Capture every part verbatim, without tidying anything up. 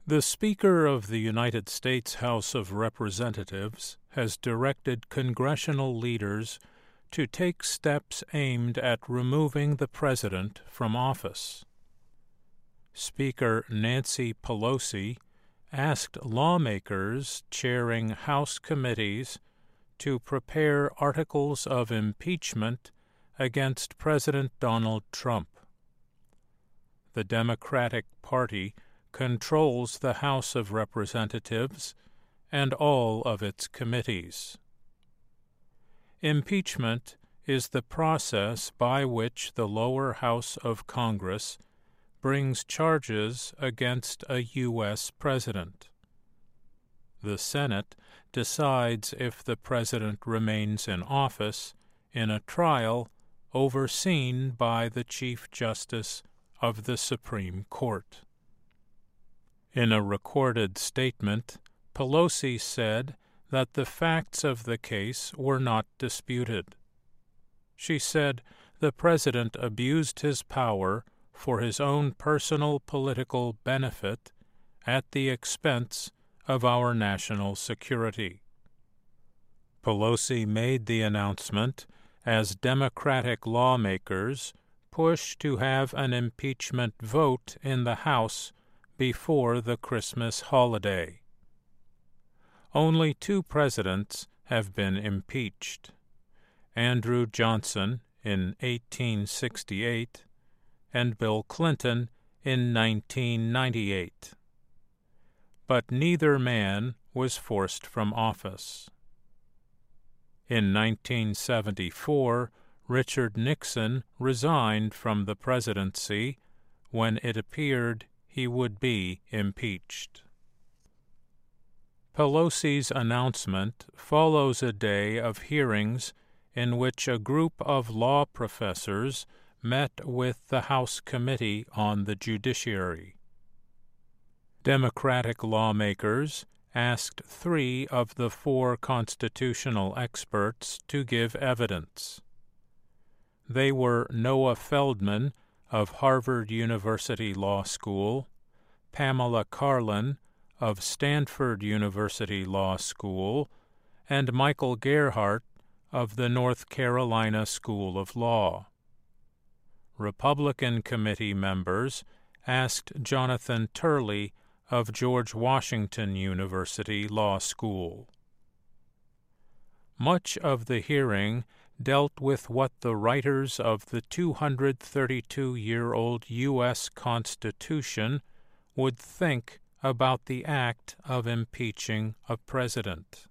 The Speaker of the United States House of Representatives has directed congressional leaders to take steps aimed at removing the President from office. Speaker Nancy Pelosi asked lawmakers chairing House committees to prepare articles of impeachment against President Donald Trump. The Democratic Party controls the House of Representatives and all of its committees. Impeachment is the process by which the lower house of Congress brings charges against a U S president. The Senate decides if the president remains in office in a trial overseen by the Chief Justice of the Supreme Court. In a recorded statement, Pelosi said that the facts of the case were not disputed. She said the president abused his power for his own personal political benefit at the expense of our national security. Pelosi made the announcement as Democratic lawmakers push to have an impeachment vote in the House before the Christmas holiday. Only two presidents have been impeached: Andrew Johnson in eighteen sixty-eight and Bill Clinton in nineteen ninety-eight. But neither man was forced from office. In nineteen seventy-four, Richard Nixon resigned from the presidency when it appeared he would be impeached. Pelosi's announcement follows a day of hearings in which a group of law professors met with the House Committee on the Judiciary. Democratic lawmakers asked three of the four constitutional experts to give evidence. They were Noah Feldman of Harvard University Law School, Pamela Karlan of Stanford University Law School, and Michael Gerhardt of the North Carolina School of Law. Republican committee members asked Jonathan Turley of George Washington University Law School. Much of the hearing dealt with what the writers of the two hundred thirty-two-year-old U S Constitution would think about the act of impeaching a president.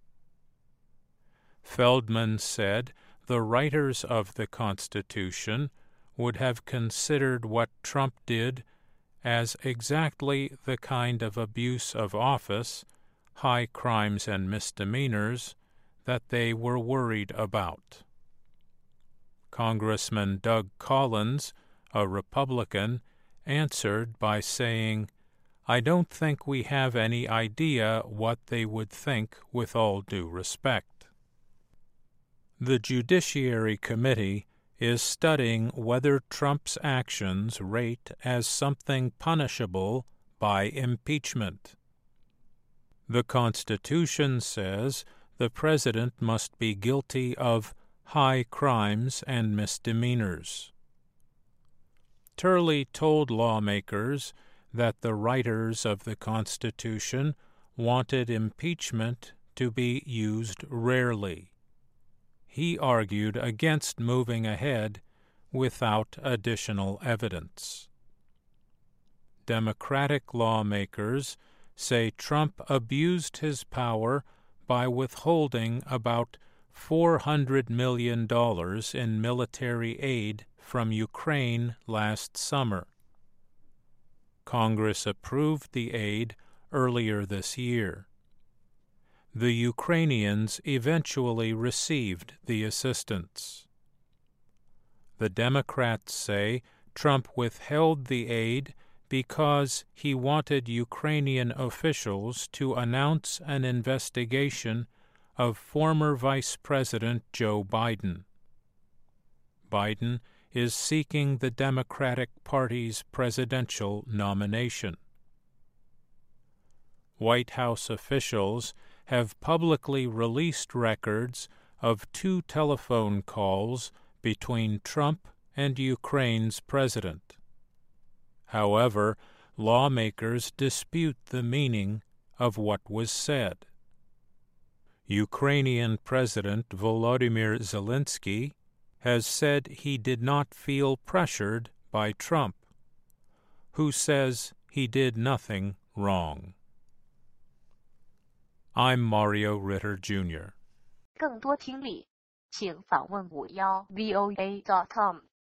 Feldman said the writers of the Constitution would have considered what Trump did as exactly the kind of abuse of office, high crimes and misdemeanors, that they were worried about. Congressman Doug Collins, a Republican, answered by saying, "I don't think we have any idea what they would think, with all due respect." The Judiciary Committee is studying whether Trump's actions rate as something punishable by impeachment. The Constitution says the president must be guilty of high crimes and misdemeanors. Turley told lawmakers that the writers of the Constitution wanted impeachment to be used rarely. He argued against moving ahead without additional evidence. Democratic lawmakers say Trump abused his power by withholding about four hundred million dollars in military aid from Ukraine last summer. Congress approved the aid earlier this year. The Ukrainians eventually received the assistance. The Democrats say Trump withheld the aid because he wanted Ukrainian officials to announce an investigation of former Vice President Joe Biden. Biden is seeking the Democratic Party's presidential nomination. White House officials have publicly released records of two telephone calls between Trump and Ukraine's president. However, lawmakers dispute the meaning of what was said. Ukrainian President Volodymyr Zelensky has said he did not feel pressured by Trump, who says he did nothing wrong. I'm Mario Ritter, Junior 更多听力，请访问五幺 V O A dot com。